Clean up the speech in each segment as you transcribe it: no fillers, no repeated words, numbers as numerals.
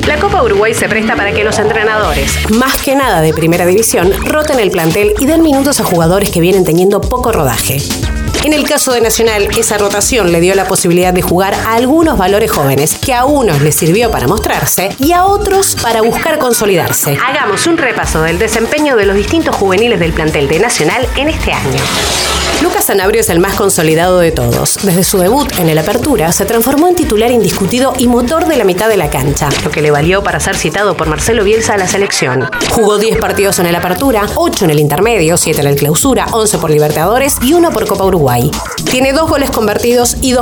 La Copa Uruguay se presta para que los entrenadores, más que nada de primera división, roten el plantel y den minutos a jugadores que vienen teniendo poco rodaje. En el caso de Nacional, esa rotación le dio la posibilidad de jugar a algunos valores jóvenes, que a unos les sirvió para mostrarse y a otros para buscar consolidarse. Hagamos un repaso del desempeño de los distintos juveniles del plantel de Nacional en este año. Lucas Sanabria es el más consolidado de todos. Desde su debut en el Apertura, se transformó en titular indiscutido y motor de la mitad de la cancha, lo que le valió para ser citado por Marcelo Bielsa a la selección. Jugó 10 partidos en el Apertura, 8 en el Intermedio, 7 en el Clausura, 11 por Libertadores y 1 por Copa Uruguay. Tiene 2 goles convertidos y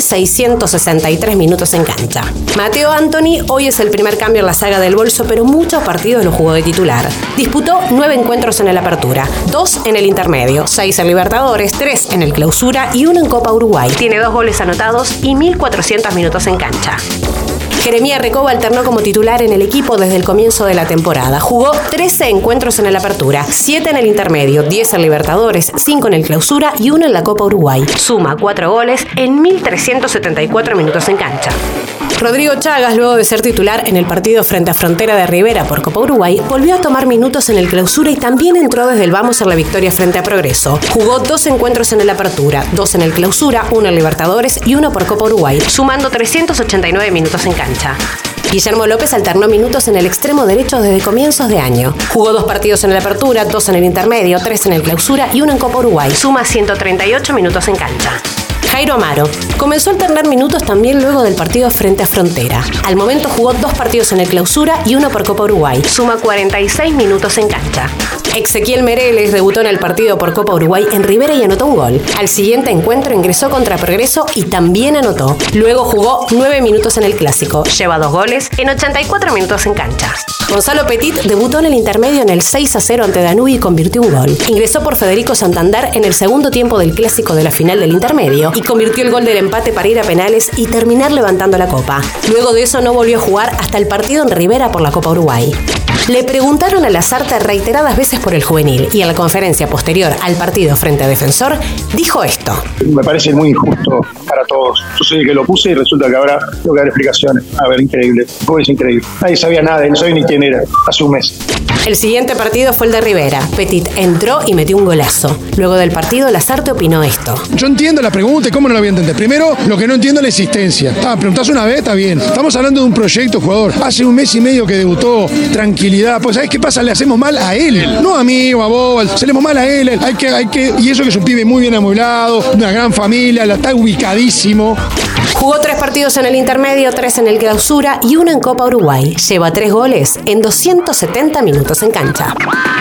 2.663 minutos en cancha. Mateo Anthony hoy es el primer cambio en la saga del bolso, pero muchos partidos lo jugó de titular. Disputó 9 encuentros en el Apertura, 2 en el Intermedio, 6 en Libertadores, 3 en el Clausura y 1 en Copa Uruguay. Tiene 2 goles anotados y 1.400 minutos en cancha. Jeremías Recoba alternó como titular en el equipo desde el comienzo de la temporada. Jugó 13 encuentros en el Apertura, 7 en el Intermedio, 10 en Libertadores, 5 en el Clausura y 1 en la Copa Uruguay. Suma 4 goles en 1.374 minutos en cancha. Rodrigo Chagas, luego de ser titular en el partido frente a Frontera de Rivera por Copa Uruguay, volvió a tomar minutos en el Clausura y también entró desde el vamos en la victoria frente a Progreso. Jugó 2 encuentros en el Apertura, 2 en el Clausura, 1 en Libertadores y 1 por Copa Uruguay, sumando 389 minutos en cancha. Guillermo López alternó minutos en el extremo derecho desde comienzos de año. Jugó 2 partidos en el Apertura, 2 en el Intermedio, 3 en el Clausura y 1 en Copa Uruguay. Suma 138 minutos en cancha. Jairo Amaro comenzó a alternar minutos también luego del partido frente a Frontera. Al momento jugó 2 partidos en el Clausura y 1 por Copa Uruguay. Suma 46 minutos en cancha. Ezequiel Mereles debutó en el partido por Copa Uruguay en Rivera y anotó un gol. Al siguiente encuentro ingresó contra Progreso y también anotó. Luego jugó 9 minutos en el Clásico. Lleva 2 goles en 84 minutos en cancha. Gonzalo Petit debutó en el Intermedio en el 6-0 ante Danubio y convirtió un gol. Ingresó por Federico Santander en el segundo tiempo del Clásico de la final del Intermedio y convirtió el gol del empate para ir a penales y terminar levantando la copa. Luego de eso no volvió a jugar hasta el partido en Rivera por la Copa Uruguay. Le preguntaron a Lasarte reiteradas veces por el juvenil y en la conferencia posterior al partido frente a Defensor dijo esto. Me parece muy injusto para todos. Yo soy el que lo puse y resulta que ahora tengo que dar explicaciones. A ver, increíble. Es increíble. Nadie sabía nada, no sabía ni quién era hace un mes. El siguiente partido fue el de Rivera. Petit entró y metió un golazo. Luego del partido, Lasarte opinó esto. Yo entiendo la pregunta y cómo no la voy a entender. Primero, lo que no entiendo es la existencia. Preguntás una vez, está bien. Estamos hablando de un proyecto, jugador. Hace un mes y medio que debutó, tranquilidad. Pues, ¿sabes qué pasa? Le hacemos mal a él. No a mí o a vos. Se le hacemos mal a él. Y eso que es un pibe muy bien amueblado, una gran familia, está ubicadísimo. Jugó 3 partidos en el Intermedio, 3 en el Clausura y 1 en Copa Uruguay. Lleva 3 goles en 270 minutos en cancha.